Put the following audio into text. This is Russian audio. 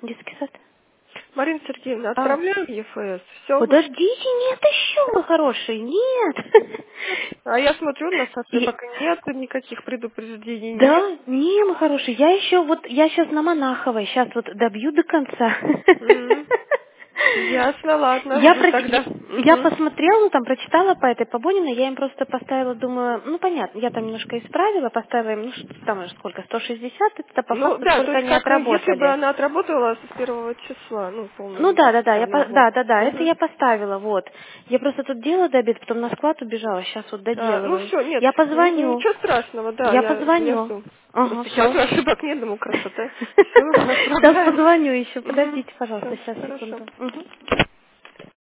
Детский сад. Марина Сергеевна, А, отправляю в ЕФС. Все. подождите, нет еще, мой хороший, нет. А я смотрю, на сайте И- пока нет никаких предупреждений, нет. Да, не, мой хороший, я еще вот, я сейчас на Монаховой, сейчас вот добью до конца. М, Ясно, ладно, Я, жду тогда. я Мгм. посмотрела, там прочитала по этой Побониной, я им просто поставила, думаю, ну понятно, я там немножко исправила, поставила им, ну что там уже сколько, 160, это по Ну факту да, то сколько есть они как если бы отработали. она отработала с 1 числа, ну, Ну полный да, да, да, официальный год. да, это Мгм. я поставила, вот. Я просто тут делала до обеда, потом на склад убежала, сейчас вот Ну доделываю. все, нет, Я позвоню, ничего страшного, да, я я позвоню. жду. Ага, Просто сейчас все. ошибок нет, думаю, красота. Все, Сейчас отправляем. позвоню еще, Угу. подождите, пожалуйста, Все, сейчас, хорошо. секунду. Мгм.